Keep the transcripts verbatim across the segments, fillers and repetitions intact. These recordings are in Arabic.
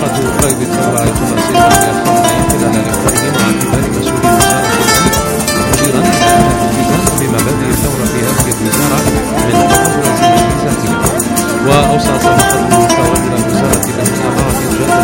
وزارة قيد الثورة آية الله سيد علي الخامنئي خلال لقائه مع كبار مسؤولي وزارة الأمن مشيرا إلى أن الالتزام بمبادئ الثورة في هذه الوزارة من أبرز ميزاتها. وأوصى سابقا متولي وزارة الأمن مع إنجاز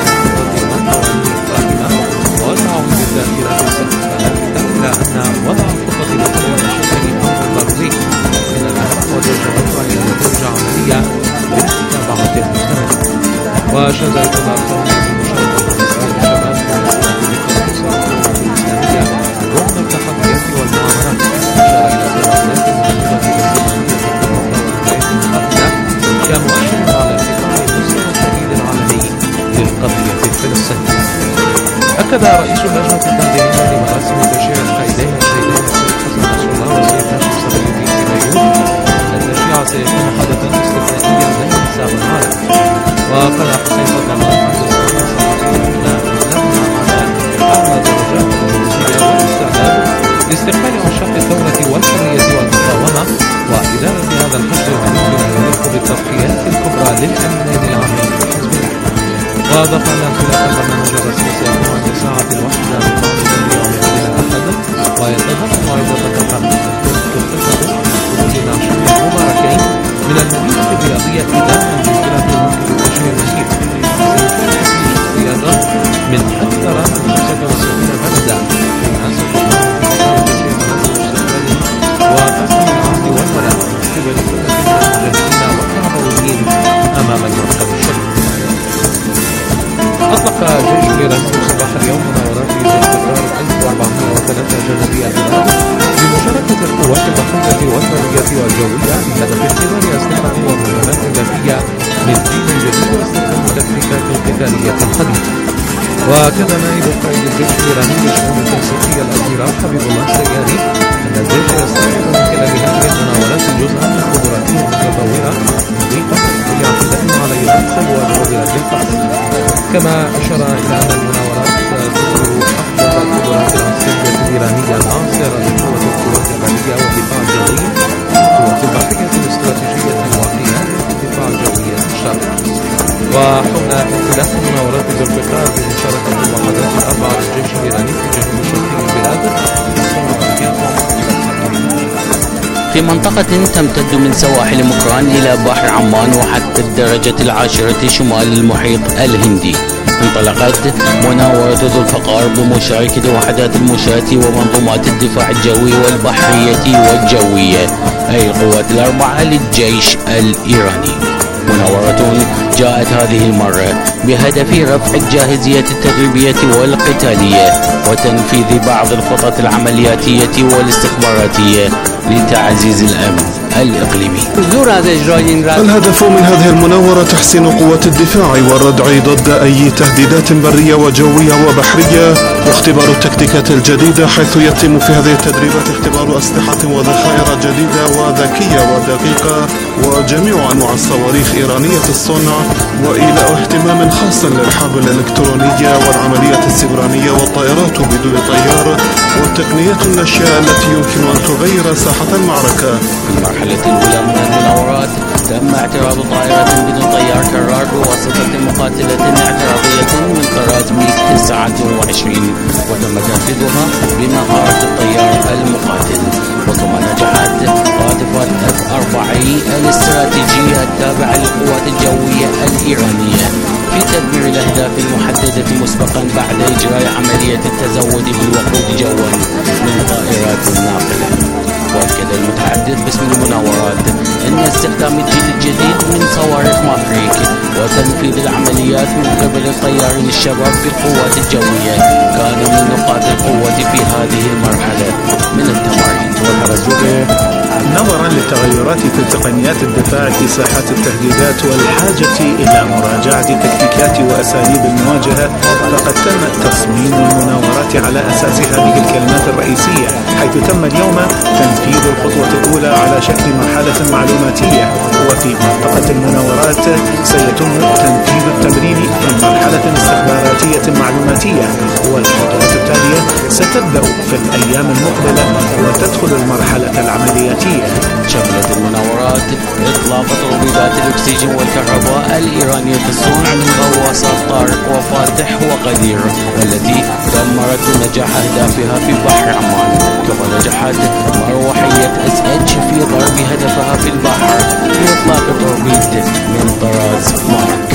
والتعاون بالذاكرة السابقة لافتا إلى أن وضع الخطة لتطوير الشكل أمر ضروري من الأهم وتوجهات إلى نتائج عملية بالمتابعة المستمرة. وشهد أيضا الخامنئي بمشاركة نساء الشباب في وزارة الإسلامية رغم التحديات والمعاملات، أشار إلى تنازلات المنظمة الإسلامية كمؤشر على ارتفاع مستوى التأييد العالمي للقضية الفلسطينية. أكد رئيس اللجنة التنظيمية لمراسم تشييع القائدين الشهيدين السيد حسن نصر الله والسيد هاشم صبري في بيروت أن التشييع سيكون حدثا استثنائيا لن ينساه العالم. وقال حسين فتح الله عز وجل صحفيا أن أعلى درجات الجنسية والاستعداد لاستقبال عشاق الثورة والحرية والمقاومة وإدارة هذا الحشد الذي يليق بالتضحيات الكبرى للأمنين العامين في حزب الله. وأضاف أن انطلاق البرنامج الرسمي سيكون عند الساعة الواحدة من بعد اليوم الأحد، ويتضمن أيضا تقدم وجود عشاق مباركين من المدينة الرياضية إداما بانطلاق موكب تشييع المسير. سيشارك فيه شخصيات من أكثر من خمسة وسبعين بلدا بمناسبة تشييع مناسب الاستقبال وقسم العهد والولاء قبل كل من المجاهدين والتربويين أمام المركب الشريف. أطلق الجيش الإيراني صباح اليوم مناورات في استقرار ألف وأربعمائة وثلاثة جنوبي البلاد بمشاركة القوات البحرية والبرية والجوية بهدف اختبار أسلحة ومهمات إضافية من جيل جديد واستخدام تكتيكات قتالية حديثة. وكذا نائب قائد الجيش الإيراني للشؤون التنسيقية الأمير حبيب الله السياري أن الجيش يستعرض من خلال هذه المناورات جزءا من قدراته المتطورة مضيفا باعتداء على إيران سلوى جنوب القطاع. كما أشار إلى أن المناورات تظهر أفضل القدرات العسكرية الإيرانية الناصرة لقوة القوات البرية والدفاع الجوي، القوات البحرية الاستراتيجية وقيادة الدفاع الجوي الشرقي. وحول انطلاق مناورات ذو الفقار بمشاركة الوحدات الأربعة للجيش الإيراني في جنوب شرقي البلاد في منطقة تمتد من سواحل مكران إلى بحر عمان وحتى الدرجة العاشرة شمال المحيط الهندي. انطلقت مناورة ذو الفقار بمشاركة وحدات المشاة ومنظومات الدفاع الجوي والبحرية والجوية، أي القوات الأربعة للجيش الإيراني. مناورة جاءت هذه المرة بهدف رفع الجاهزية التدريبية والقتالية وتنفيذ بعض الخطط العملياتية والاستخباراتية لتعزيز الأمن الإقليمي. الهدف من هذه المناورة تحسين قوات الدفاع والردع ضد أي تهديدات برية وجوية وبحرية، واختبار التكتيكات الجديدة، حيث يتم في هذه التدريبات اختبار أسلحة وذخائر جديدة وذكية ودقيقة وجميع أنواع الصواريخ إيرانية الصنع، وإيلاء اهتمام خاص للحرب الإلكترونية والعمليات السبرانية والطائرات بدون طيار والتقنيات الناشئة التي يمكن أن تغير ساحة المعركة. في المرحلة الأولى من المناورات تم اعتراض طائرة بدون طيار كرار بواسطة مقاتلة اعتراضية من طراز ميج تسعة وعشرين، وتم تنفيذها بمهارة الطيار المقاتل. وكما نجحت قاذفات اف أربعة الاستراتيجية التابعة للقوات الجوية الإيرانية في تدمير الأهداف المحددة مسبقا بعد إجراء عملية التزود بالوقود جوا من طائرات ناقلة. وأكد المتحدث باسم المناورات أن استخدام الجيل الجديد من صواريخ مافريك وتنفيذ العمليات من قبل الطيارين الشباب بالقوات الجوية كان من نقاط القوة في هذه المرحلة من التمارين. نظرا للتغيرات في تقنيات الدفاع في ساحات التهديدات والحاجة إلى مراجعة تكتيكات وأساليب المواجهة، فقد تم تصميم المناورات على أساس هذه الكلمات الرئيسية، حيث تم اليوم تنفيذ الخطوة الأولى على شكل مرحلة معلوماتية. وفي منطقة المناورات سيتم تنفيذ التمرين في مرحلة استخباراتية معلوماتية، والخطوات التالية ستبدأ في الأيام المقبلة وتدخل المرحلة العملياتية. شملت المناورات إطلاق إضافة رويدات الأكسجين والكهرباء الإيرانية الصنع من غواصات طارق وفاتح وقدير، والتي دمرت نجاح أهدافها في بحر عمان. كما نجحت مروحية اس اتش في ضرب هدفها في البحر بإطلاق توربيد من طراز مارك.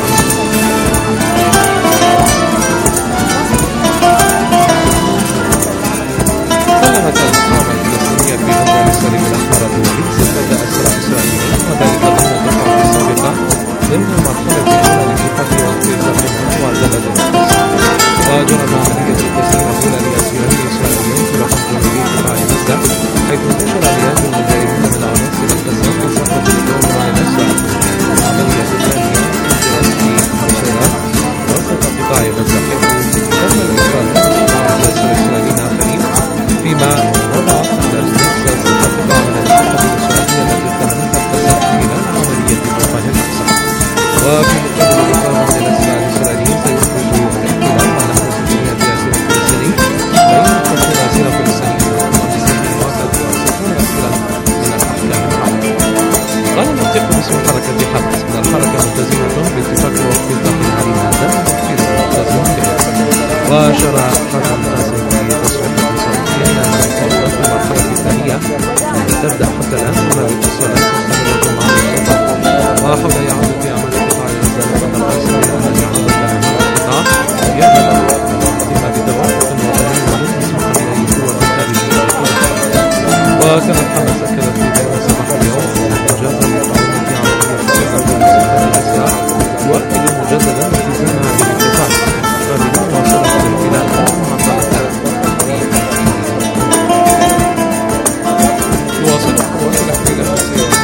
سلمت المقاومة الفلسطينية في نظام السليم الأحمر الدولي ستة أسرى إسرائيليين، وذلك ضمن الدفعة السابقة ضمن المرحلة الأولى لاتفاق واتفاق معادلة القسم. وجرت عملية التسليم الأولى لأسيرين إسرائيليين في رقم جنوبي قطاع غزة، حيث انتشر مئات المجاهدين من عناصر القسم في ساحة الجو مع الأسرى. العملية الثانية أجرت في بشيرات وسط قطاع غزة، حيث تم الإسرائيل مع الأسرى الإسرائيليين آخرين، فيما وضعت على الجثة ستة قطع من الأسلحة الإسرائيلية التي اقتحمتها القسم خلال عملية طوفان الأقصى. وفي مقابل الإقامة من الأسرى الإسرائيليين سيخرج الاحتلال مع نحو ستمائة أسير فلسطيني، بين خمسين أسير فلسطينيين ومسلمين معتد وستون أسيرا من الأحكام العامة. قال الناطق باسم حركة حماس أن الحركة ملتزمة باتفاق وقف الداخل هذا في ملتزم به. وشرع حركة حماس في تصريح صوتية أن الفوضى في المرحلة الثانية التي تبدأ حتى الآن هنا باتصالات مستمرة مع السلطة، وحول إعادة عمل قطاع غزة لبنى القيصري أن إعادة أعمال القطاع يعمل فيما بتوافق وطني ولن يسمح بأي قوة خارجية للقطاع. وكما حماس أكدت في بيان صباح اليوم أن إنجاز المقاومة في عملية تحقيق استخدام الأسرى يؤكد مجددا التزامها بالاتفاق غالبا واصلة الاحتلال معطلة. تواصل قوات الاحتلال السياسية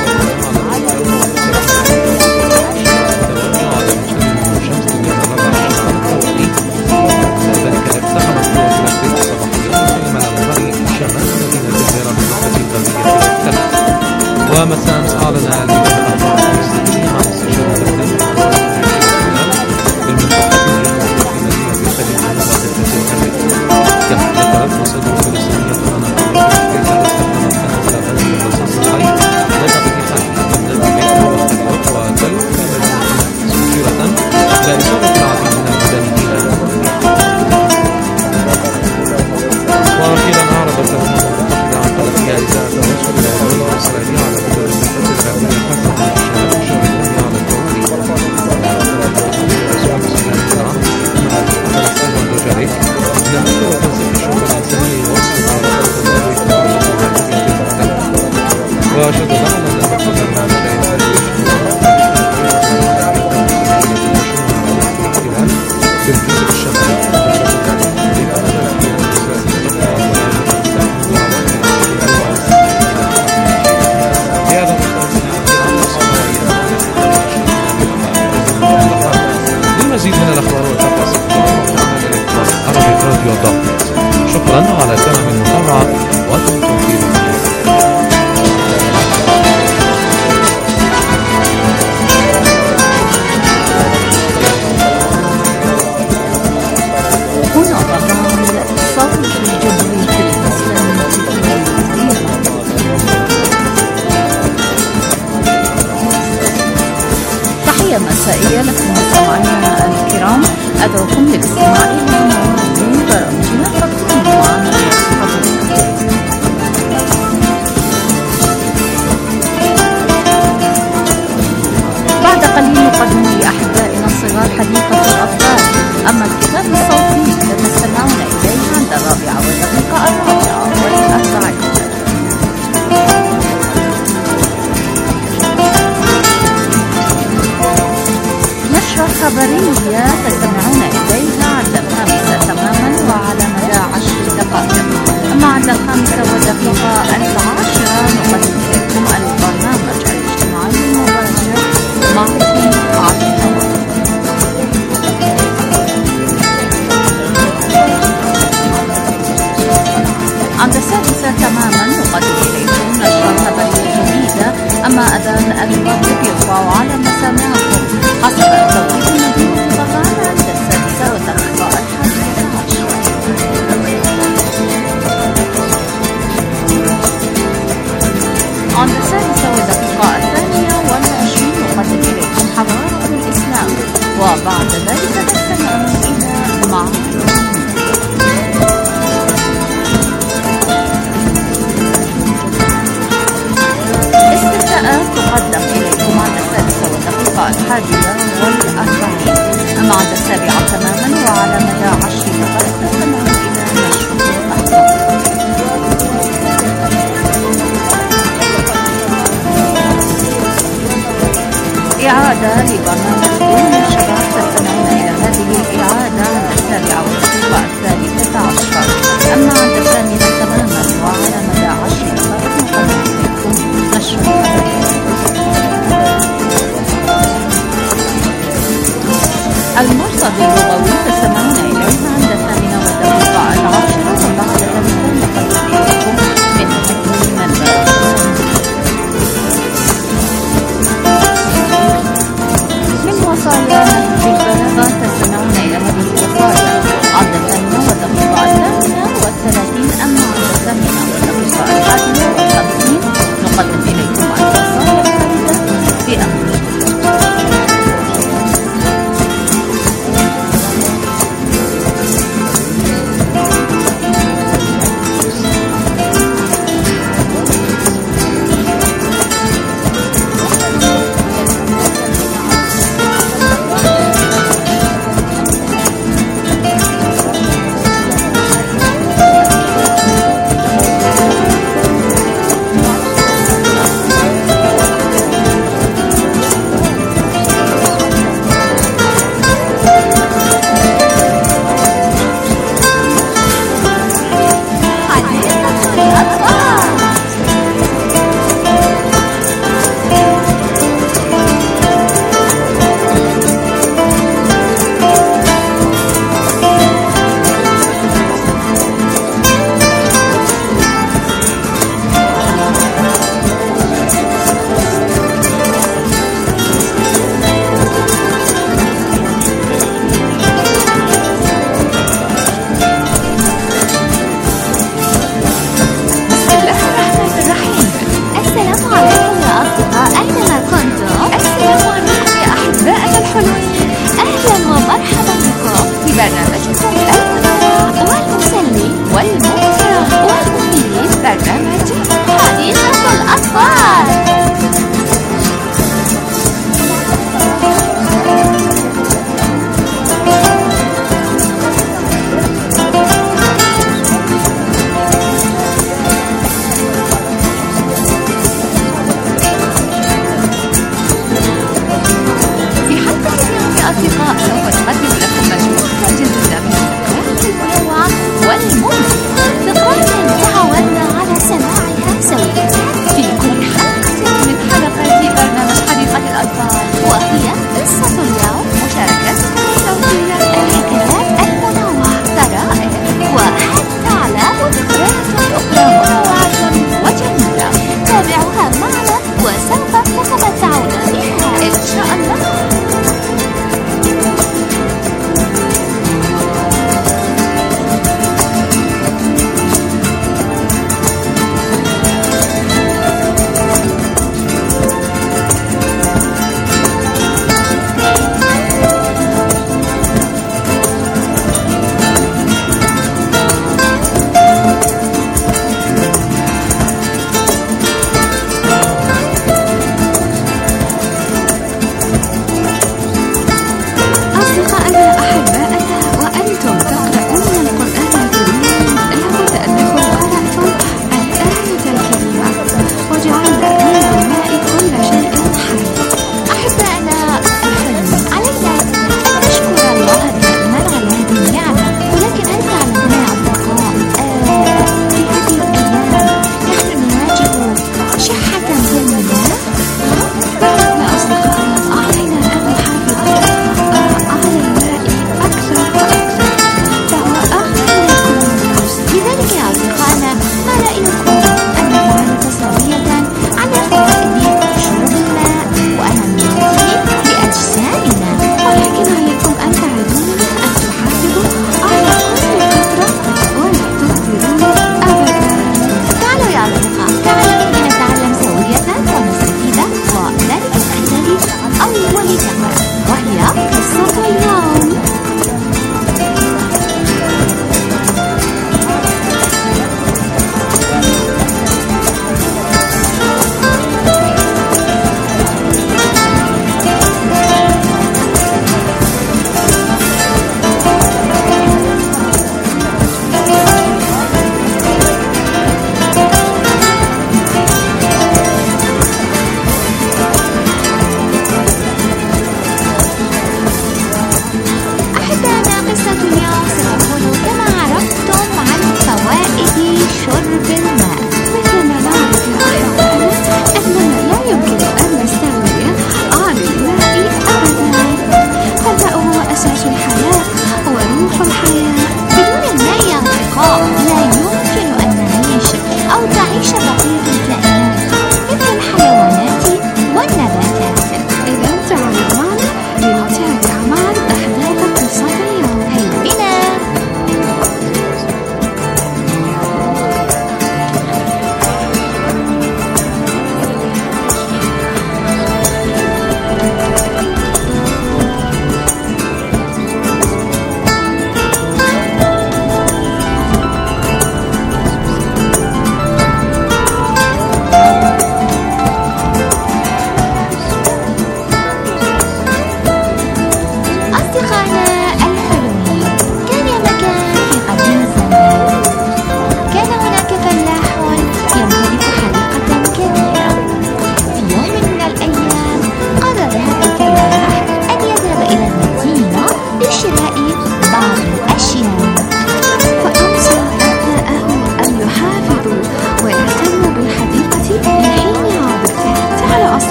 على مشهد الشمس تجاه الرابع عشر على الدولي. ذلك اقتحمت قوات الاحتلال صباحيا سلم الأمهري شمال مدينة الديرة بالنقطة الغربية للتل. ومساء أعلن اللجنة الأحرار الفلسطينية عن استشهاد الاحتلال بالمنطقة الجنوبية في مدينة الخليل جنوب ضفة الخليل. كما ذكرت مصادر فلسطينية أن القوات استخدمت قنابل غاز الرصاص الحي لتقطيع الأمداد بيتها والخليط وتل مشيرة إلى إصابة العديد من المدنيين. وأخيرا أعربت الأمم المتحدة عن قلقها إزاء التوصل إلى الدولة الإسرائيلية على بدء الضفة الغربية حتى من الشهر الشهر الثاني على الدولي. نمت وتنسيق الشؤون الإنسانية يوصل على طرف وشدد على أن المقصود من المشاهد في الجزء الشمالي للمزيد من الأخبار والتفاصيل عربي راديو دوت. شكرا على تمام المتابعة ودمتم في هنا ضمان صوت الجمهورية الإسلامية تحية مسائية لكم مستمعينا الكرام، أدعوكم للاستماع إلى مواد برامجنا فكونوا معنا واصحابنا. بعد قليل نقدم لأحبائنا الصغار حديقة الأطفال، أما الكتاب الصوتي فتستمعون إليه عند الرابعة والدقيقة الرابعة والأربعين. نشرة خبرية تستمعون إليها عند الخامسة تماما وعلى مدى عشر دقائق، أما عند الخامسة والدقيقة العاشرة نقدم إليكم البرنامج الاجتماعي المباشر معكم على الهواء. عند السادسة تماما نقدم إليكم نشرة خبرية جديدة، أما أذان المغرب يرفع على مسامعكم حسب توقيت المدينة الغربية عند السادسة والدقيقة الحادية عشرة. عند السادسة والدقيقة الثانية وبعد ذلك تستمعون إلى مع استفتاءات تقدم إليكم عند السادسة والدقيقة الحادية والأربعين، أما عند السابعة تماما وعلى مدى عشر دقائق تستمعون إلى نشرة الأخبار. إعادة لبرنامج دون الشباب تستمعون إلى هذه الإعادة عند السابعة والدقيقة الثالثة عشر، أما عند الثامنة تماما وعلى مدى عشر دقائق نقدم إليكم نشرة الأخبار. المرصد اللغوي تستمعون إليها عند الثامنة والدقيقة العاشرة، وبعد ذلك نقدم إليكم من هذه المنبع. من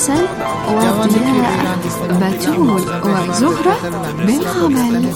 حسن وضياء، بتول وزهرة بالعمل.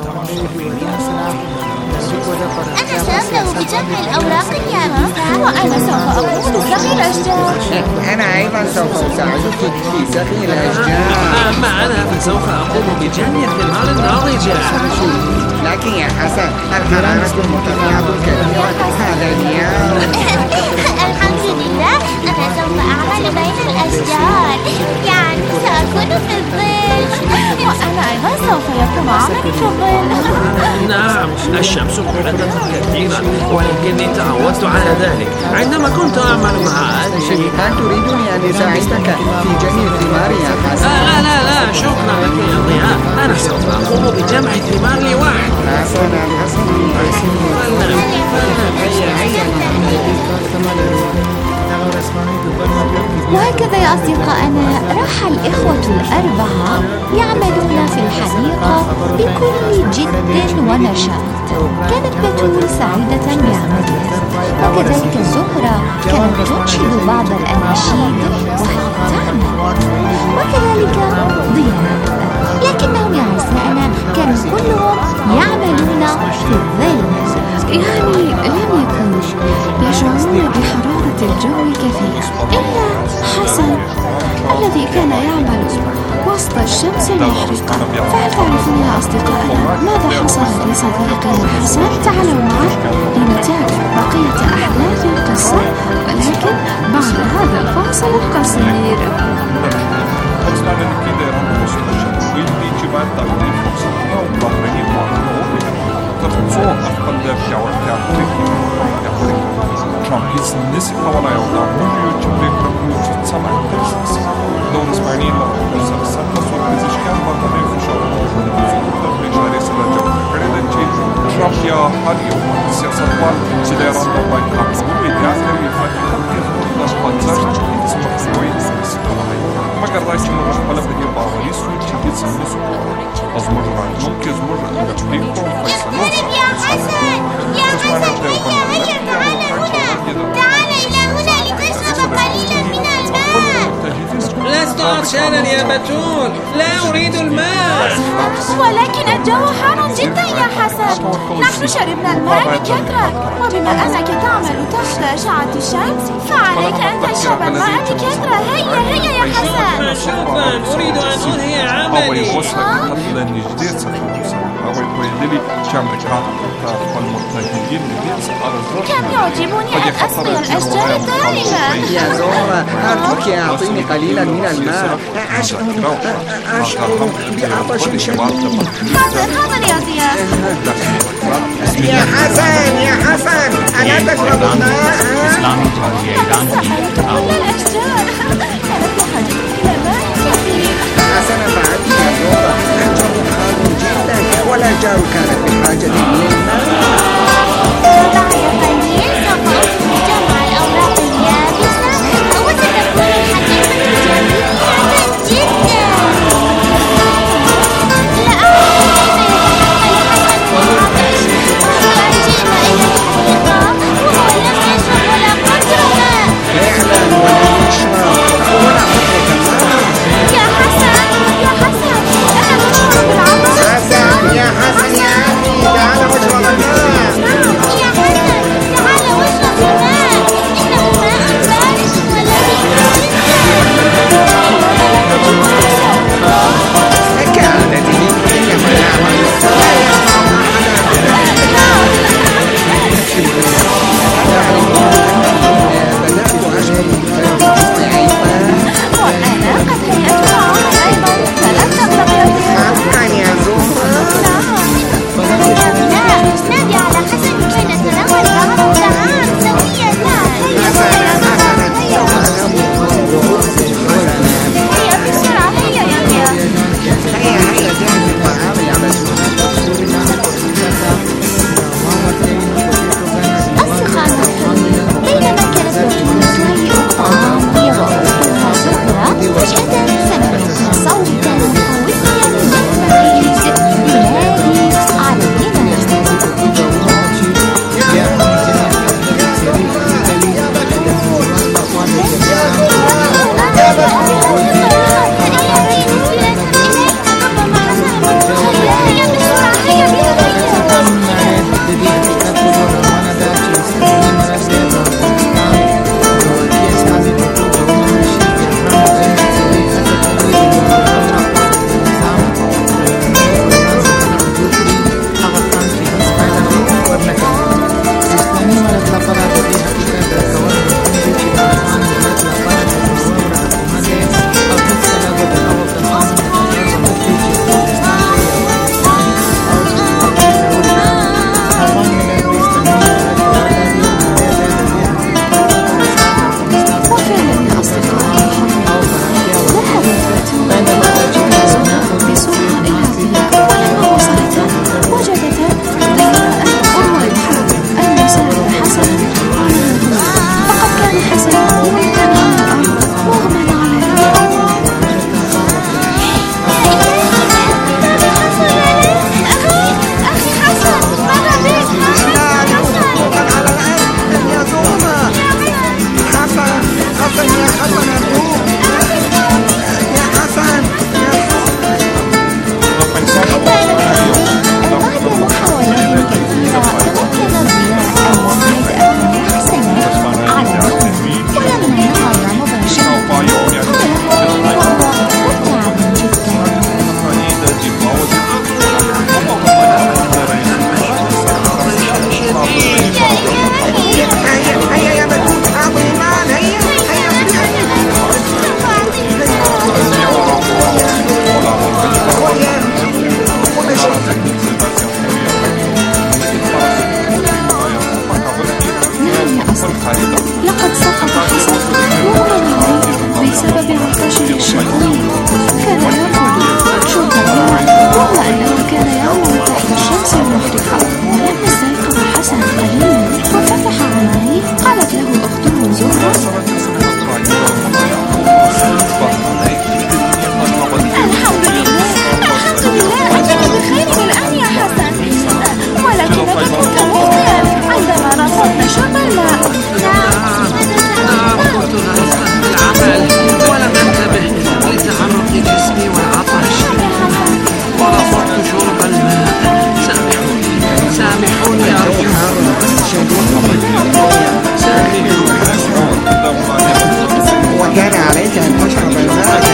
أنا سأبدأ بجمع الأوراق اليابسة، وأنا سوف أقوم بسقي الأشجار. أنا أيضا سوف أساعدك في سقي الأشجار. أما أنا فسوف أقوم بجني الثمار الناضجة. لكن يا حسن الحرارة مرتفعة كثيرا هذا اليوم. الحمد لله، أنا سوف أعمل بين الأشجار، يعني سأكون في الظل، وأنا أيضا سوف يكون عملي في الظل. نعم، الشمس محرقة كثيرا، ولكني تعودت على ذلك عندما كنت أعمل مع أهلي. هل تريدني أن أساعدك في جني الثمار يا حسن؟ لا لا لا، شكرا لك يا ضياء، أنا سوف أقوم بجمع الثمار لوحدي. حسنا حسنا وهكذا يا أصدقائنا راح الإخوة الأربعة يعملون في الحديقة بكل جد ونشاط. كانت بتول سعيدة بعملها، وكذلك زهرة كانت تنشد بعض الأناشيد وهي تعمل، وكذلك ضياء، لكنهم يا عزائنا كانوا كلهم يعملون في الظل، يعني لم يكونوا يشعرون بحرارة الجو الكثير إلا حسن الذي كان يعمل وسط الشمس المحرقة. فهل تعرفون يا أصدقائنا ماذا حصل لصديقنا حسن؟ تعالوا معي لنتابع بقية أحداث القصة، ولكن بعد هذا الفاصل القصير. عطشانا يا بتول، لا أريد الماء. ولكن الجو حار جدا يا حسن، نحن شربنا الماء بكثرة، وبما أنك تعمل تحت أشعة الشمس فعليك أن تشرب الماء بكثرة. هيا هيا يا حسن. شكرا، أريد أن أنهي عملي. كم يعجبني أن أسقي الأشجار دائما. يا زهرة، أرجوك أعطيني قليلا من الماء، أشعر أشعر بعطش شديد. حاضر حاضر يا ضياء. يا حسن يا حسن، ألا تشرب الماء؟ كل الأشجار كانت بحاجة إلى ماء كثير. حسنا فعلت يا زهرة، الجو حار جدا والأشجار كانت بحاجة إلى الماء. بعد قليل سوف أقوم بجمع الأوراق اليابسة، وستكون الحديقة جميلة جدا. لا أعلم كيف يتحمل الحسن والعطش، وأجينا إلى الحديقة وهو لم يشرب ولا قطرة ماء. فعلا ولم يشرب ولا قطرة ماء. يا حسن يا حسن، أنا أشعر بالعطش. حسن يا حسن يا أخي، تعال واشرب قالت له أخته زهرة: الحمد لله الحمد لله أنك بخير الآن يا حسن، ولكنك كنت مخطئا عندما رفضت شرب الماء. العمل ولم انتبه لتحرك جسمي والعطش ورفضت شرب الماء. سامحوني سامحوني أرجوكم وكان عليك أن تشرب الماء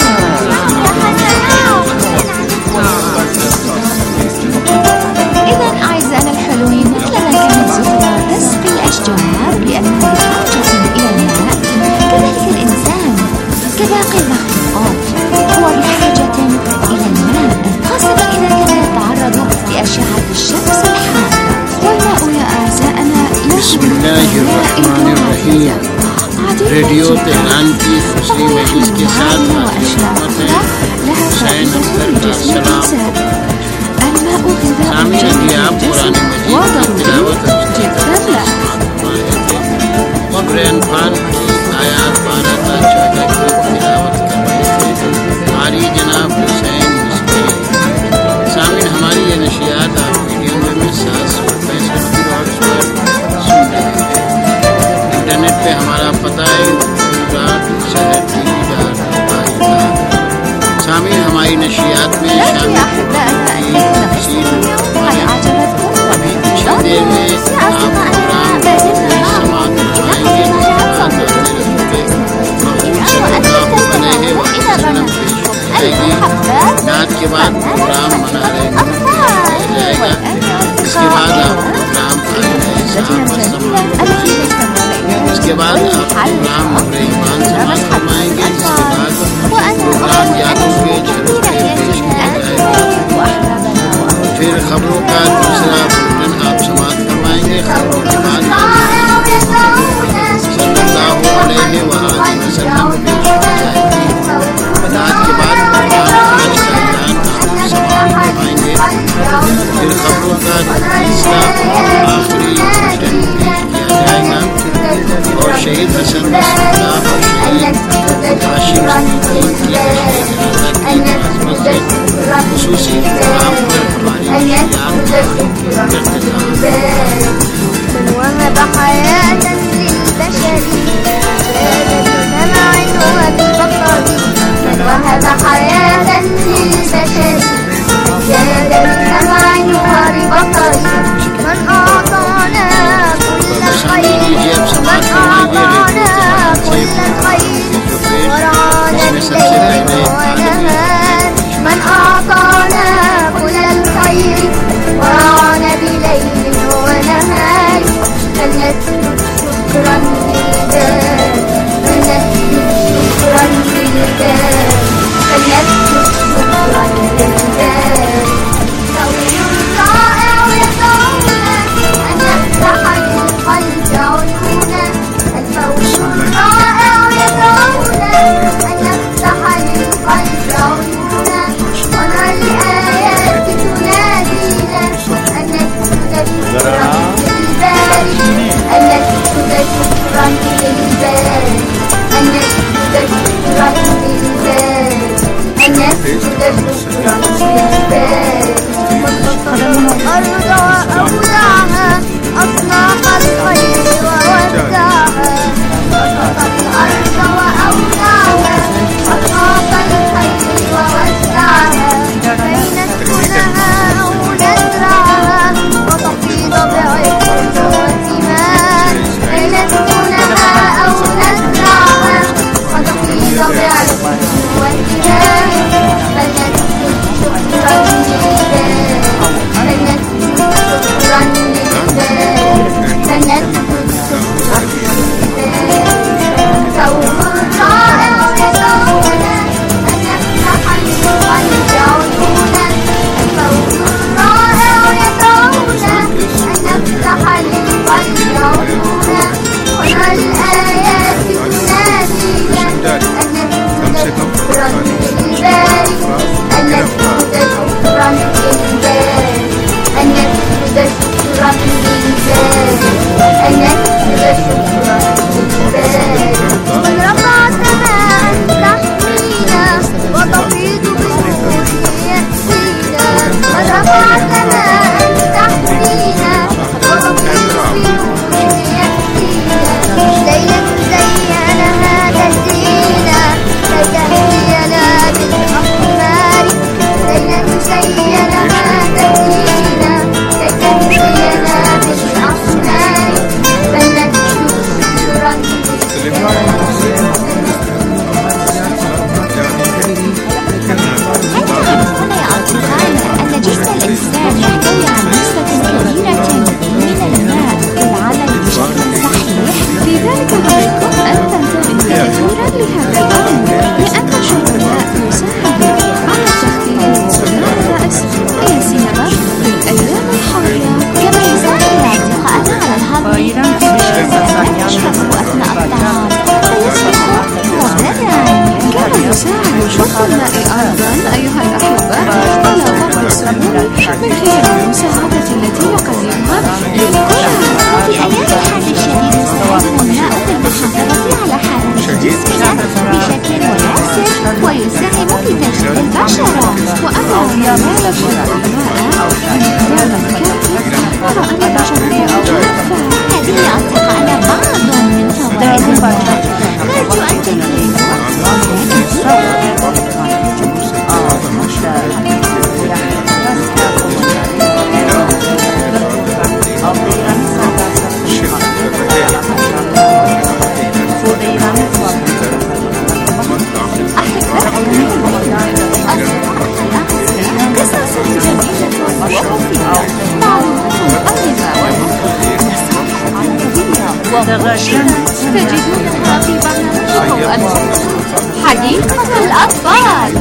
إذا أعزائنا الحلوين، مثلما كانت زهرة تسقي الأشجار لأنها بحاجة إلى الماء، كذلك الإنسان كباقي المخلوقات هو بحاجة إلى الماء، خاصة إذا كان يتعرض لأشعة الشمس الحارة. والماء يا أعزائنا بسم الله الرحمن الرحيم. Radio Tehran की फसली महफिल के साथ हुसैन अख्तर का सलाम। सामने अभी आप कुरान मजीद की तिलावत और कुरान पाक की आयत बारह ता चौदह की तिलावत कर रहे थे हमारी जनाब हुसैन मिस्त्री। सामने हमारी ये नशियात आप वीडियो में सात सौ पैंसठ किलोहर्ट्ज़ पर सुन रहे हैं। इंटरनेट पे हमारा पता है शामिल हमारी नशियात में शामिल अभी कुछ देर में आप प्रोग्राम समाप्त करवाएंगे। नाच के बाद प्रोग्राम मना रहे जाएगा। इसके बाद आप प्रोग्राम इसके बाद आप प्रोग्राम ईमान समाप्त करवाएंगे। इसके बाद प्रोग्राम यादों के झलके पेश किया जाएगा। फिर खबरों का दूसरा बुलेटिन आप समाप्त करवाएंगे। खबरों के बाद सल्लल्लाहु अलैहि वसल्लम पेश की जाएगी। नाच के बाद प्रोग्राम आज का ऐलान आप समाप्त करवाएंगे। फिर खबरों का तीसरा आखिरी बुलेटिन पेश किया जाएगा और शहीद हसन नसरुल्लाह और शहीद हाशिम सिद्दीकी की अज़मत से खुसूसी प्रोग्राम पर हमारी याद من وهب حياة للبشر زاد بسمع وببصر. من وهب حياة للبشر زاد بسمع وببصر. من أعطانا كل الخير من أعطانا كل الخير ورعانا الليل ونهار. من أعطانا كل الخير ورعانا بليل ونهار. فلنسجد شكرا لله فلنسجد شكرا لله فلنسجد شكرا لله. ثور رائع يدعونا أن نفتح للقلب عيونا. الفور رائع يدعونا أن نفتح للقلب عيونا ونرى الآيات تنادينا أن نسجد شكرا للباري. ويساهم في تجديد البشرة. وأنا لا يشرب الماء بمقدار كافي أرى أن بشرته تتوفى. هذه أصدقائنا بعض من فوائد الماء. نرجو أن تنتهوا. تجدونها في برنامجكم حديقة الأطفال.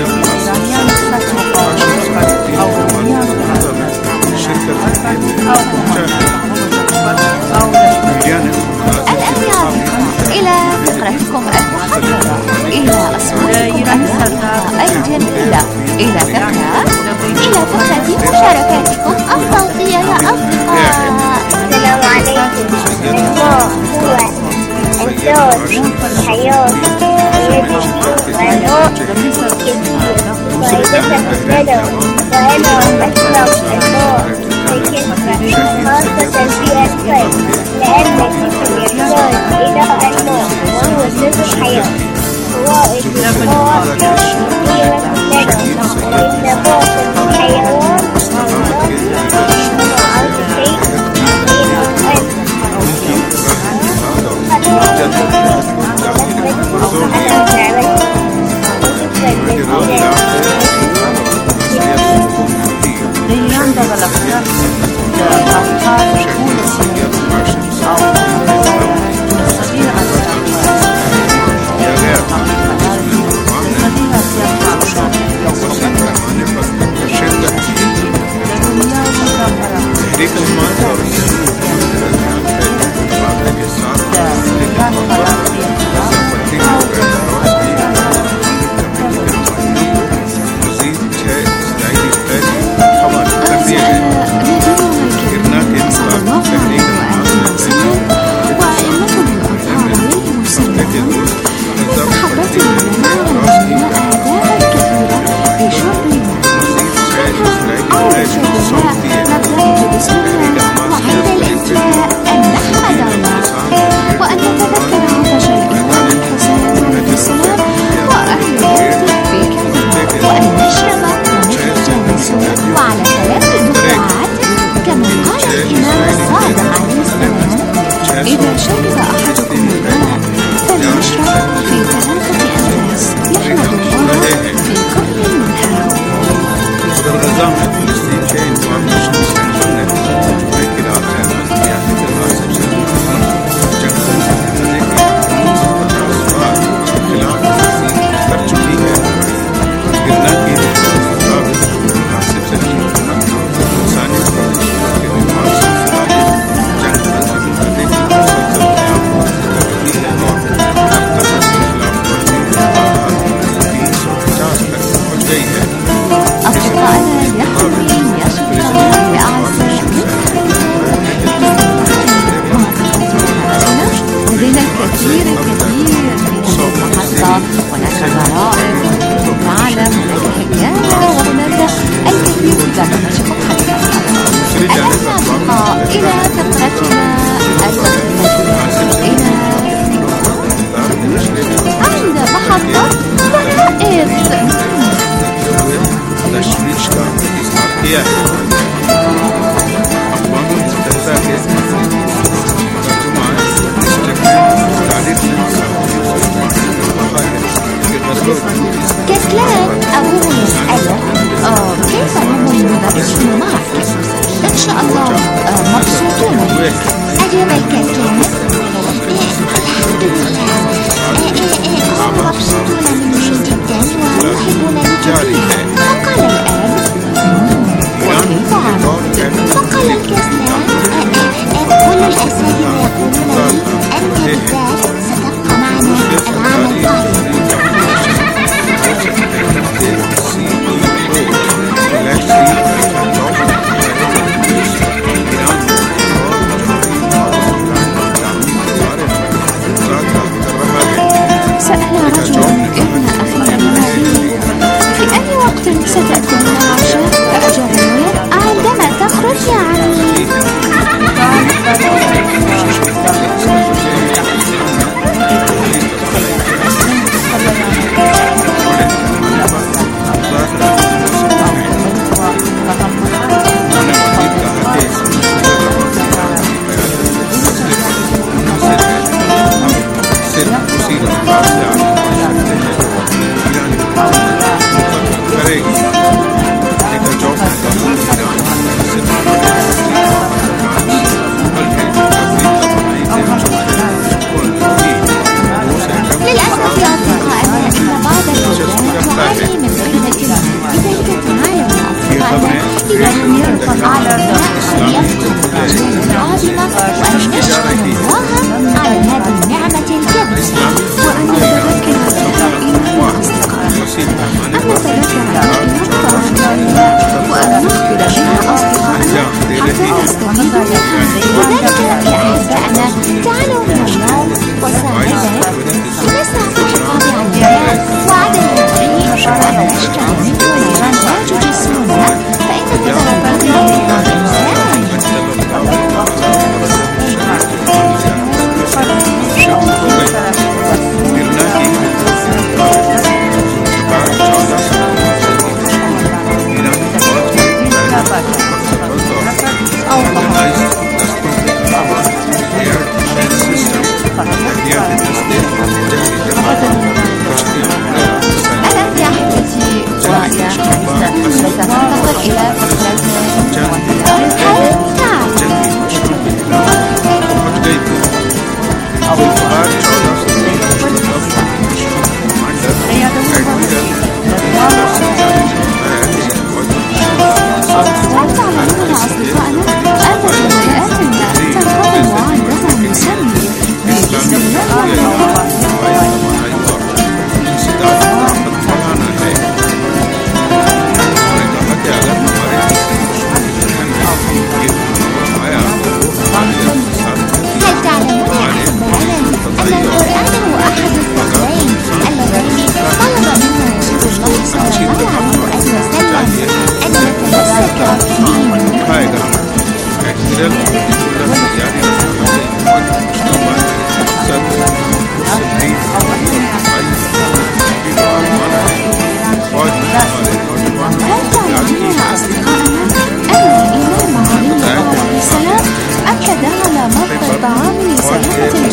الآن إلى فقرتكم المحددة، إلى أصواتكم المحددة الجميلة، إلى فقرة إلى فقرة مشاركاتكم الصوتية يا أصدقاء. السلام عليكم. الماء هو الزوج الحياة الذي عنه كثير فائدته لنا، وأنا أشرب الماء بكثرة خاصة في الصيف لأنه يحتاج إلى الماء وهو سر الحياة. فوائد الماء كثيرة لنا، وإن نبات الحيوان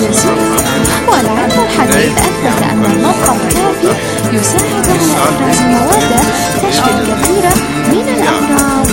الجزيرة. والعلم الحديث أثبت أن المطعم الكافي يساعد على إفراز مواد تشفي الكثير من الأمراض.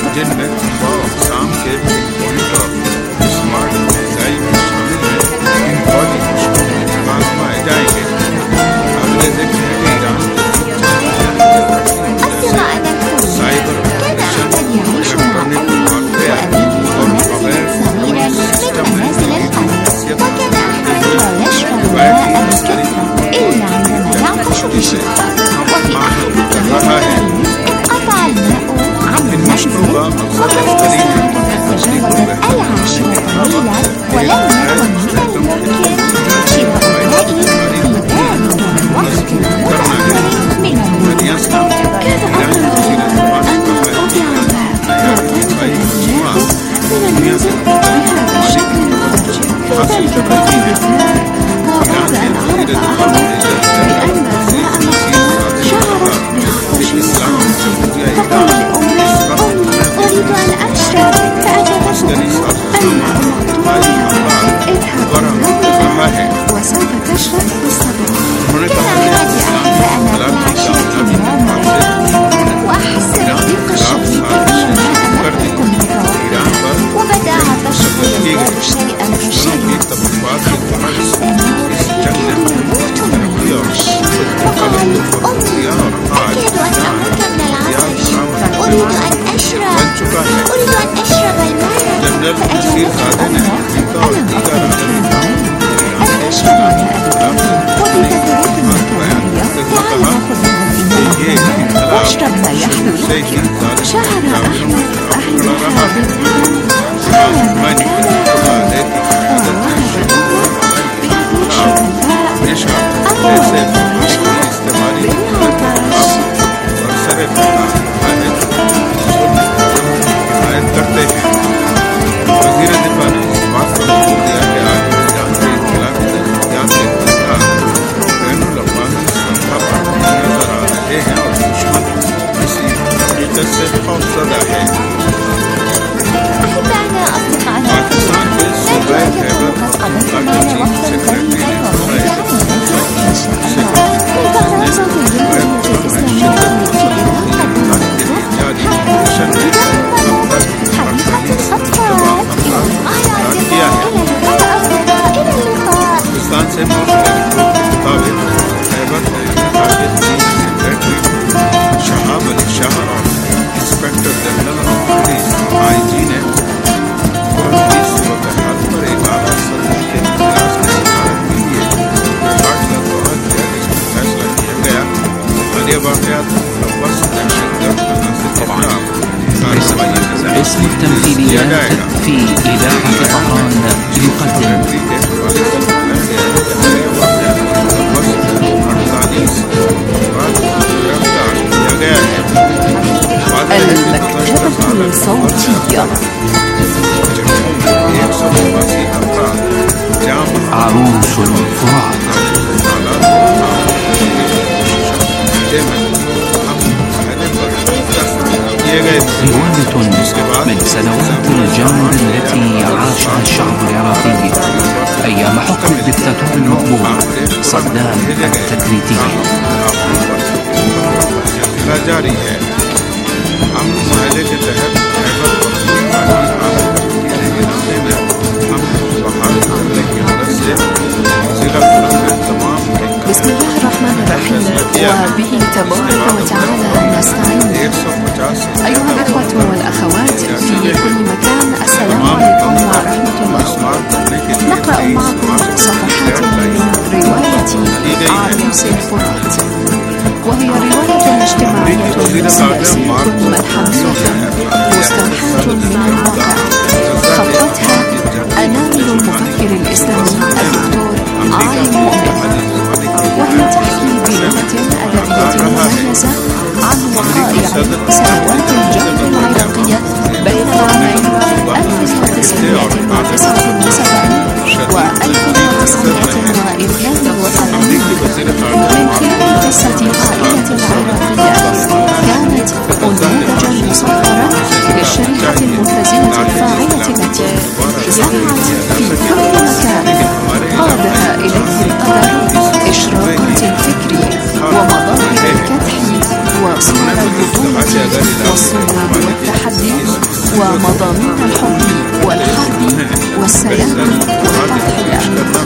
أصدقائنا الكريم، كان أحمد يعيش مع أمه وأبيه في منزل صغير من منازل القرية. وكان أحمد لا يشرب ماء بكثرة إلا عندما يعطش بشدة. وفي أحد الأيام انقطع الماء عن المنزل، وكانت الساعة قد تجاوزت العاشرة ليلا، ولم يكن من الممكن شراء الماء في ذلك الوقت المتأخر من الليل. كان أمر غريبا أن ينقطع الماء وتنفذ المياه من المنزل بهذا الشكل المفاجئ في ذلك الوقت. وبعد أن عرف أحمد بأن الماء مقطوع شعر بعطش شديد، فقال لأمه: أمي، أريد أن أشرب. فأجابته: الماء مقطوع يا ولد، اذهب ونظف وسوف تشرب بالصبر. كان مفاجئا بأن العشرة الماء وأحس بضيق الشديد أن الماء لم يكن متوفرا، وبدأ عطشه يزداد شيئا فشيئا حتى أحس أنه يموت من العطش. فقال: أمي، أكاد أن أموت من العطش، أريد أن أشرب أريد أن أشرب الماء. فأجابته أمه: ألم أقل لك أن تشرب ماء بكثرة وبكثرات متوالية؟ تعال نأخذ منه الإناء واشرب ما يحلو لك. شعر أحمد أهلها بالندم على ما كان يفعل، ووعد أمه بأن يشرب الماء. أما ولد يشعر بالعطش. أحبائنا أصدقائنا، لا يتوقف قد قضيت معنا وقتا طويلا وممتعا ولذيذا إن شاء الله. انتهى صوت الجمهورية الإسلامية في إذاعة حديقة الأطفال. إلى اللقاء يا أصدقاء، إلى اللقاء أصدقاء، إلى اسم التمثيليات في إذاعة طهران يقدم المكتبة الصوتية. عروس الفرات. رواية من سنوات الجور التي عاشها الشعب العراقي أيام حكم الدكتاتور المقبول صدام التكريتي. بسم الله الرحمن الرحيم، وبه تبارك وتعالى نستعين. أيها الأخوة والأخوات في كل مكان، السلام عليكم ورحمة الله. نقرأ معكم صفحات من رواية عروس الفرات، وهي رواية اجتماعية سياسية ملحمية مستوحاة من الواقع، خطتها الناظر المفكر الإسلامي الدكتور عالم مؤمن، وهي تحكي بلغة أدبية مميزة عن وقائع سنوات الجور العراقية بين العامين ألف وتسعمائة وتسعة وسبعين و ألف وتسعمائة واثنين وثمانين. من خلال قصة عائلة عراقية كانت أنموذجا مصغرا للشريحة الملتزمة الفاعلة التي زرعت في كل مكان قادها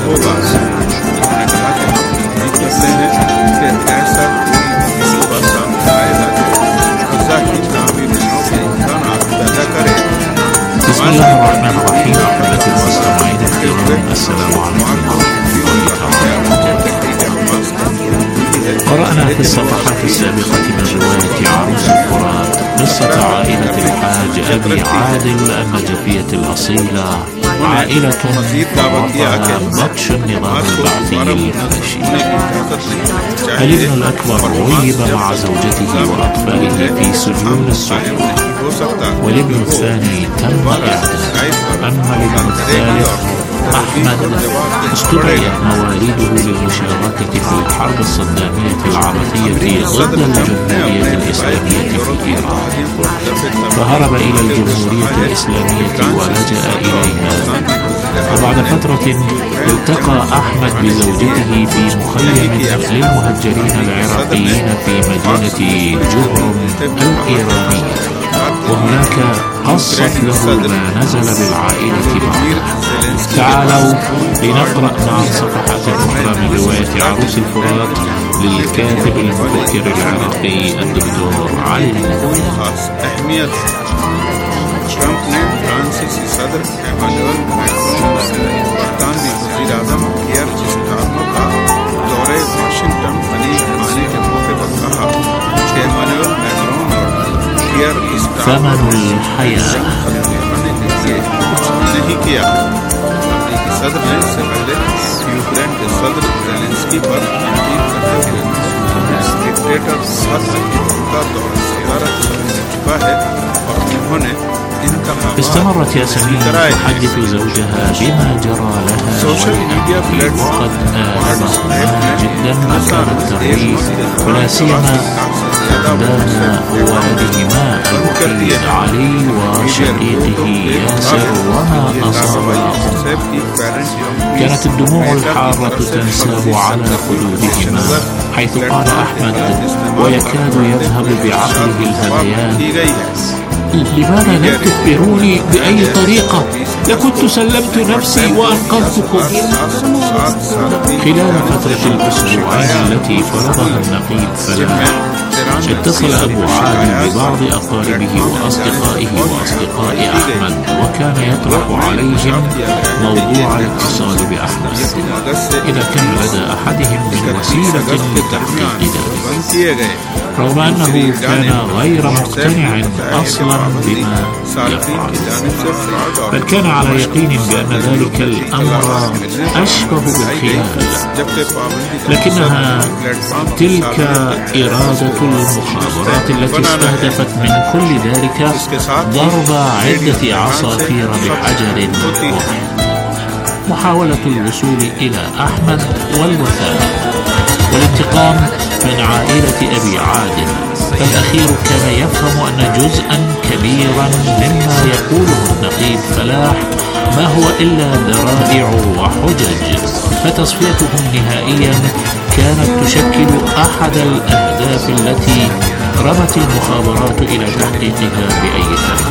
होगा। उन्होंने कहा कि हम उम्मीद करते हैं कि ऐसा कोई इसी पर सामने आएगा जो गजा की तामीरों के इम्कान पैदा करे। بسم الله الرحمن الرحيم. أحبتي المستمعين الكرام، السلام عليكم ورحمة الله وبركاته. قرأنا في الصفحات السابقة من رواية عروس الفرات قصة عائلة الحاج أبي عادل النجفية الأصيلة، عائلة رفضها بطش النظام البعثي الحبشي. الابن الأكبر غيب مع زوجته وأطفاله في سجون السلطة، والابن الثاني تم إعدامه. أما الابن الثالث أحمد استدعيت مواليده للمشاركة في الحرب الصدامية العراقية ضد الجمهورية الإسلامية في إيران، فهرب إلى الجمهورية الإسلامية ولجأ إليها. وبعد فترة التقى أحمد بزوجته في مخيم للمهجرين العراقيين في مدينة جهرم الإيرانية، وهناك قصت له ما نزل بالعائلة بعدها. تعالوا لنقرأ معا صفحة أخرى من رواية عروس الفرات للكاتب المفكر العراقي الدكتور علي المنذر. أهمية ट्रंप ने फ्रांसीसी सदर एमानुएल मैक्रोन से बरतानवी वज़ीर आज़म कियर स्टारमर का दौरे वाशिंगटन बनी आने के मौके पर कहा कि एमानुएल मैक्रोन और कियर ثمن الحياة नहीं किया। अमेरिकी सदर ने इससे पहले यूक्रेन के सदर ज़ेलेंस्की पर तनकीद करते हुए डिक्टेटर असाद का दौरा ज़ियारत कर चुका है और उन्होंने استمرت ياسمين تحدث زوجها بما جرى لها وقد آلمها جدا مكان الترهيب، ولا سيما أقدام والدهما الوحيد علي وشقيقه ياسر وما أصاب الأم. كانت الدموع الحارة تنساب على خدودهما، حيث قال أحمد ويكاد يذهب بعقله الهذيان: لماذا لم تخبروني بأي طريقة؟ لكنت سلمت نفسي وأنقذتكم. خلال فترة الأسبوعين التي فرضها النقيب فلاح، اتصل أبو عادل ببعض أقاربه وأصدقائه وأصدقاء أحمد، وكان يطرح عليهم موضوع الاتصال بأحمد إذا كان لدى أحدهم من وسيلة لتحقيق ذلك، رغم أنه كان غير مقتنع أصلا بما يفعل، بل كان على يقين بأن ذلك الأمر أشبه بالخيال. لكنها تلك إرادة المخابرات التي استهدفت من كل ذلك ضرب عدة عصافير بحجر واحد: محاولة الوصول إلى أحمد والوفاء والانتقام من عائلة أبي عادل. فالأخير كان يفهم أن جزءا كبيرا مما يقوله النقيب فلاح ما هو إلا ذرائع وحجج، فتصفيتهم نهائيا كانت تشكل أحد الأهداف التي رمت المخابرات إلى تحقيقها بأي ثمن.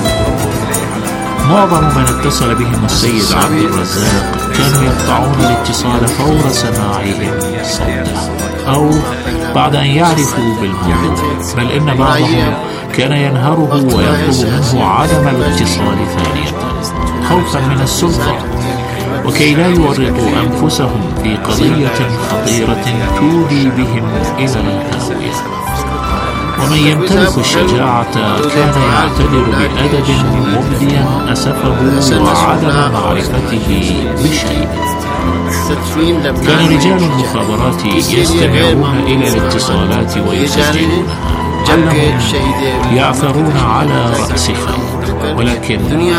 معظم من اتصل بهم السيد عبد الرزاق كانوا يقطعون الاتصال فور سماعهم صوته أو بعد أن يعرفوا بالموضوع، بل إن بعضهم كان ينهره ويطلب منه عدم الاتصال ثانية خوفا من السلطة، وكي لا يورطوا أنفسهم في قضية خطيرة تودي بهم إلى الهاوية. ومن يمتلك الشجاعة كان يعتذر بأدب مبديا أسفه وعدم معرفته بشيء. كان رجال المخابرات يستمعون إلى الاتصالات ويسجلونها، علهم يعثرون على رأس خير، ولكن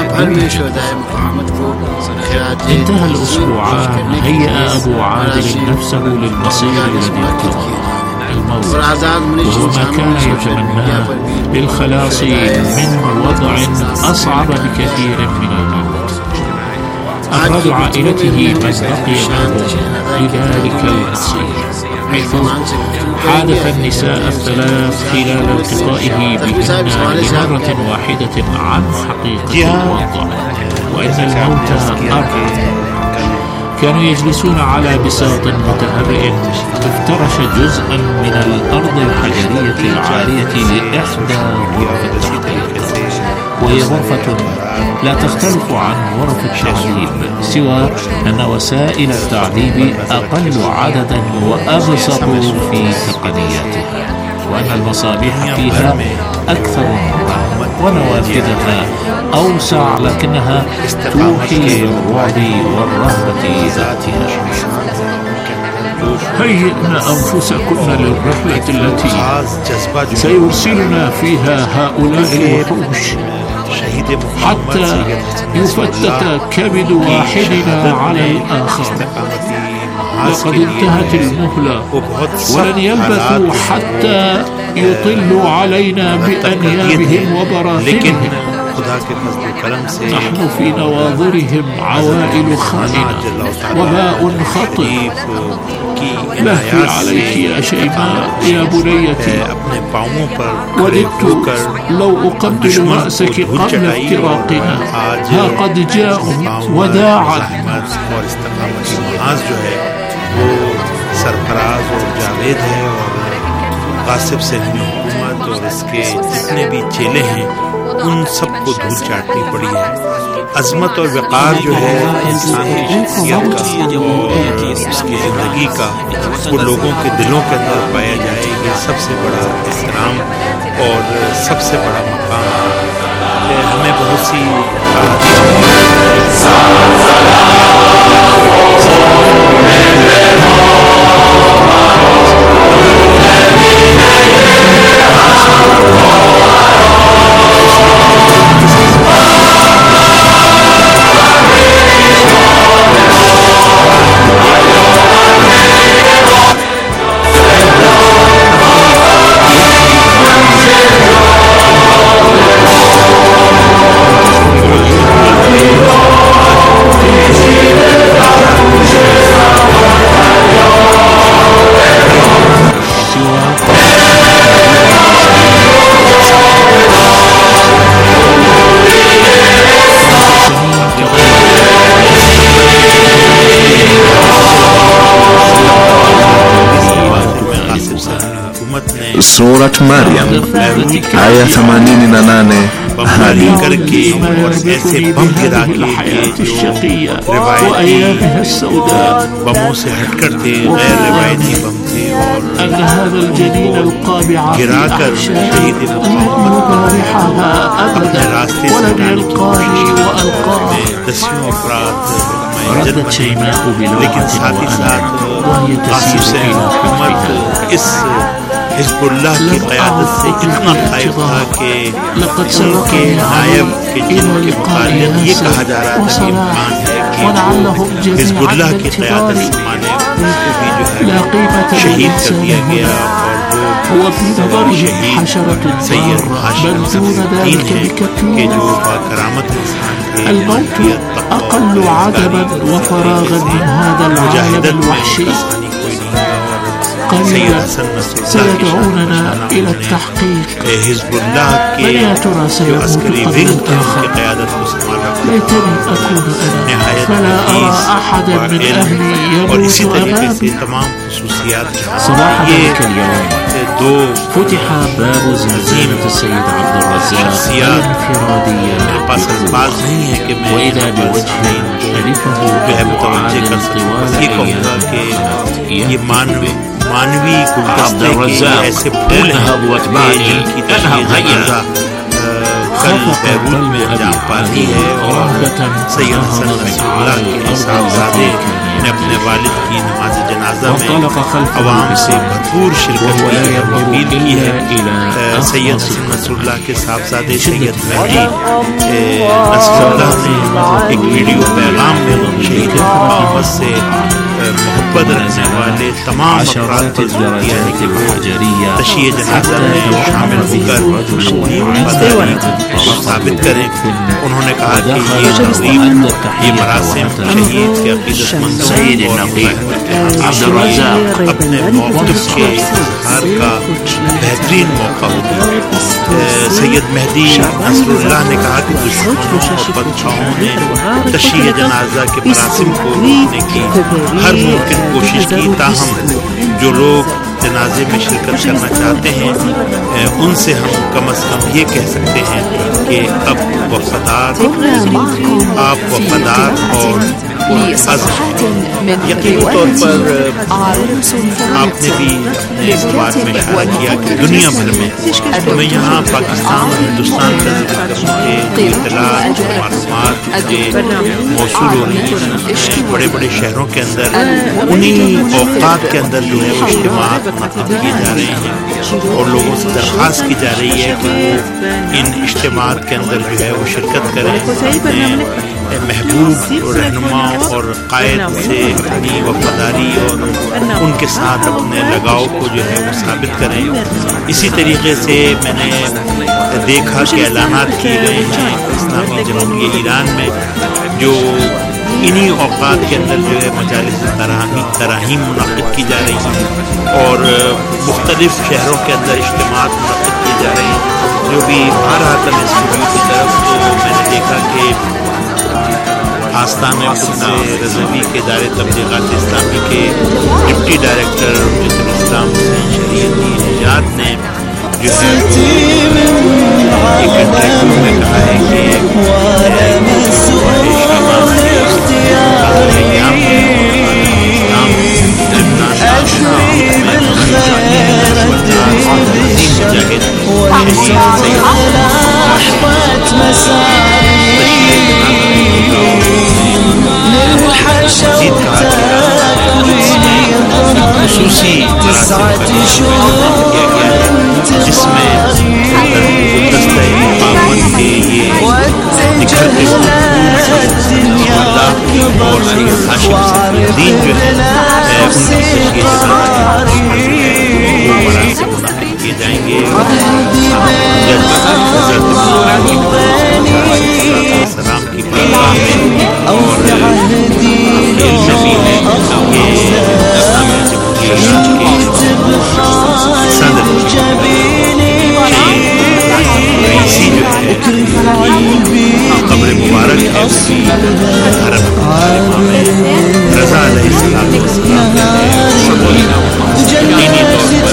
انتهى الأسبوعان هيأ أبو عادل نفسه للمصير الذي انتظره، الموت، وهو ما كان يتمناه للخلاص من وضع أصعب بكثير من الموت. أفراد عائلته من بقي معهم لذلك المصير، حيث حادث النساء الثلاث خلال التقائه بهن لمرة واحدة عن حقيقة الوضع، وإن الموت أرحم. كانوا يجلسون على بساط متهرئ افترش جزءا من الأرض الحجرية العالية لإحدى غرف التحقيق، وهي غرفة لا تختلف عن غرف التعذيب، سوى أن وسائل التعذيب أقل عددا وأبسط في تقنياتها، وأن المصابيح فيها أكثر نورا ونوافذها أوسع لكنها توحي بالرعب والرهبة ذاتها. هيئنا أنفسكن للرحلة التي سيرسلنا فيها هؤلاء الوحوش حتى يفتت كبد واحدنا على الآخر، وقد انتهت المهلة ولن يلبثوا حتى يطلوا علينا بأنيابهم وبراثنهم. نحن في نواظرهم عوائل خائنة وباء خطير. لهفي عليك يا شيماء يا بنيتي، وددت لو أقبل رأسك قبل افتراقنا. ها قد جاءوا وداعا. سرفراز اور جاوید ہے اور غاصب سلمی حکومت اور اس کے جتنے بھی چیلے ہیں ان سب کو دھول چاٹنی پڑی ہے. عظمت اور وقار جو ہے انسان کی شخصیت کا اور اس کی زندگی کا وہ لوگوں کے دلوں کے اندر پایا جائے، یہ سب سے بڑا احترام اور سب سے بڑا مقام ہے. ہمیں بہت سی سورة مريم آية ثمانين na nane hadi کر کے اور ایسے بم گرا کے جو روایتی بموں سے ہٹ کر تھے، غیر روایتی بم تھے، اور گرا کر شہید محمد اپنے راستے سے ہٹانے کی کوشش میں دسیوں افراد جد بنے، لیکن ساتھ ہی ساتھ قاسم سے حکومت اس حزب اللہ کی قیادت سے اتنا خائف تھا کہ ان کے نائب کے جن کے متعلق یہ کہا جا رہا تھا کہ امکان ہے کہ حزب اللہ کی قیادت سے مانے ان کو بھی جو ہے شہید کر دیا گیا، اور وہ شہید سید ہاشم صفی الدین ہیں کہ جو باکرامت انسان تھے، أقل عجبا وفراغا من هذا العالم الوحشي. قليلا سيدعوننا إلى التحقيق. من يا ترى سيموت قبل الآخر؟ ليتني أكون أنا، فلا أرى أحدا من أهلي يموت أمامي. صباح ذلك اليوم فتح باب زنزانة السيد عبد الرزاق الانفرادية بالوقت، وإذا بوجه ألفه وعاد طوال أيام مانوی گلدستے کے ایسے پھول ہیں جن کی تشریح کل بیرون میں انجام پاتی ہے، اور سید حسن نصر اللہ کے صاحبزادے نے اپنے والد کی نماز جنازہ میں عوام سے بھرپور شرکت کی ہے، اپیل کی ہے. سید حسن نصر اللہ کے صاحبزادے سید مہدی نصر اللہ نے ایک ویڈیو پیغام میں شہید محمد سے محبت مرتد رہنے والے تمام افراد پر زور دیا ہے کہ وہ تشییع جنازہ میں شامل ہو کر اپنی وفاداری کو ثابت کریں. انہوں نے کہا کہ یہ تقریب یہ مراسم شہید کے عقیدت مندوں اور اپنے موقف کے اظہار کا بہترین موقع ہوگی. سید مہدی نصر اللہ نے کہا کہ دشمنوں اور بدخواہوں نے تشییع جنازہ کے مراسم کو روکنے کی ہر ممکن کوشش کی، تاہم جو لوگ جنازے میں شرکت کرنا چاہتے ہیں ان سے ہم کم از کم یہ کہہ سکتے ہیں کہ اب وفادار آپ وفادار اور یقینی طور پر آپ نے بھی اپنے اس بات میں اشارہ کیا کہ دنیا بھر میں ہمیں یہاں پاکستان اور ہندوستان کا ذکر کرنے کے اطلاعات اور معلومات کے موصول ہو رہی ہیں. بڑے بڑے شہروں کے اندر انہیں اوقات کے اندر جو ہے وہ اجتماعات منعقد کیے جا رہے ہیں اور لوگوں سے درخواست کی جا رہی ہے کہ وہ ان اجتماعات کے اندر جو ہے وہ شرکت کریں، اپنے محبوب رہنما اور قائد سے اپنی وفاداری اور ان کے ساتھ اپنے لگاؤ کو جو ہے وہ ثابت کریں. اسی طریقے سے میں نے دیکھا کہ اعلانات کیے گئے ہیں اسلامی جمہوریہ ایران میں جو انہی اوقات کے اندر جو ہے مجالس تراحیم منعقد کی جا رہی ہیں اور مختلف شہروں کے اندر اجتماعات منعقد کیے جا رہے ہیں. جو بھی آ رہا تھا میں اسٹوڈیو کی طرف تو میں نے دیکھا کہ آستانہ قدس رضوی کے ادارے تبلیغات اسلامی کے ڈپٹی ڈائریکٹر حجت الاسلام حسین شریعت نجات نے جو ہے ایک انٹرویو میں کہا ہے کہ خصوصی جس میں گلدستہ مقامات کے یہ نکھرتے اللہ اور سید ہاشم صفی الدین جو ہے ان کی تشریح مراسم منعقد کیے جائیں گے. السلام کی بارگاہ میں اور علم بھی ہے کہ اسلامی جمہوریہ کے صدر رئیسی جو ہے قبر مبارک ہے اس کی حرم مبارکہ میں رضا علیہ السلام یقینی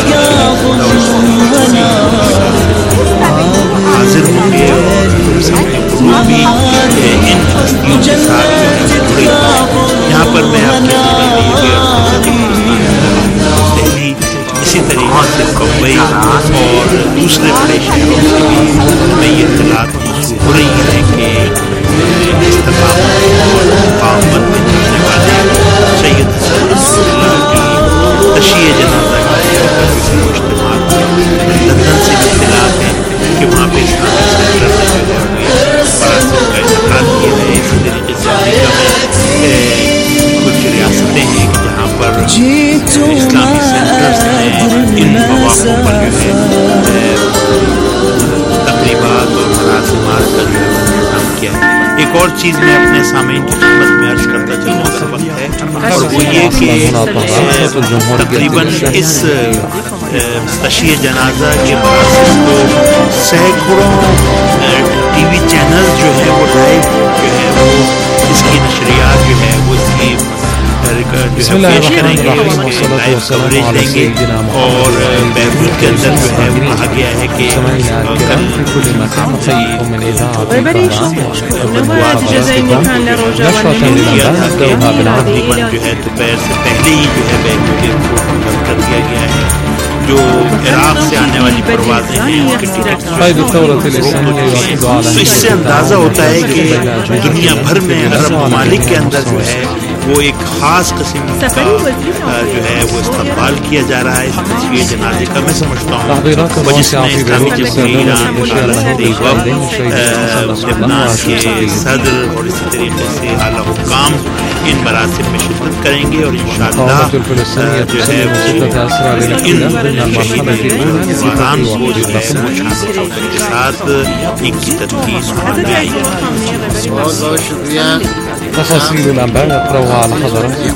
حاضر ہوں گے اور وہ بھی ان ہستیوں کے ساتھ جڑے یہاں پر میں آپ کے دہلی اسی طریقے سے بمبئی اور دوسرے بڑے شہروں سے بھی میں یہ اطلاعات موصول ہو رہی ہے کہ استقامت اور مقاومت میں چلنے والے سید حسن اللہ کی تشییع جنازہ کے اجتماعات میں لندن سے بھی اطلاعات ہیں کہ وہاں پہ اسلامی سینٹر میں جو ہے مراسم کا انعقاد کیے گئے. اسی طریقے سے امریکہ میں کچھ ریاستیں ہیں جہاں پر اسلامی سینٹرز نے ان مواقعوں پر جو ہے تقریبات اور مراسمات کا جو ہے انتظام کیا ہے. ایک اور چیز میں اپنے سامعین کی خدمت میں عرض کرتا چلوں اگر وقت ہے اور وہ یہ کہ تقریباً اس تشییع جنازہ کے مراسم کو سینکڑوں ٹی وی چینل جو ہے وہ لائیو جو ہے وہ اس کی نشریات جو ہے وہ اس کی جو ہے پیش کریں گے، اس کے لائیو کوریج دیں گے. اور بیروت کے اندر جو ہے وہ کہا گیا ہے کہ تقریباً جو ہے دوپہر سے پہلے ہی جو ہے بیروت ایئرپورٹ کو بند کر دیا گیا ہے. جو عراق سے آنے والی پروازیں ہیں ان کے ٹکٹ تو اس سے اندازہ ہوتا ہے کہ دنیا بھر میں عرب ممالک کے اندر جو ہے وہ ایک خاص قسم کا جو ہے وہ استقبال کیا جا رہا ہے اس تصویر جنازے کا. میں سمجھتا ہوں وہ جس میں اسلامی جمہوریہ ایران لبنان کے صدر اور اسی طریقے سے اعلیٰ حکام ان مراسم میں شرکت کریں گے اور انشاءاللہ جو ہے ان شہیدان کو جو ہے کے ساتھ ان کی تدفین میں آئی. بہت بہت شکریہ. تفاصيل الأنباء نقرأها على حضراتكم.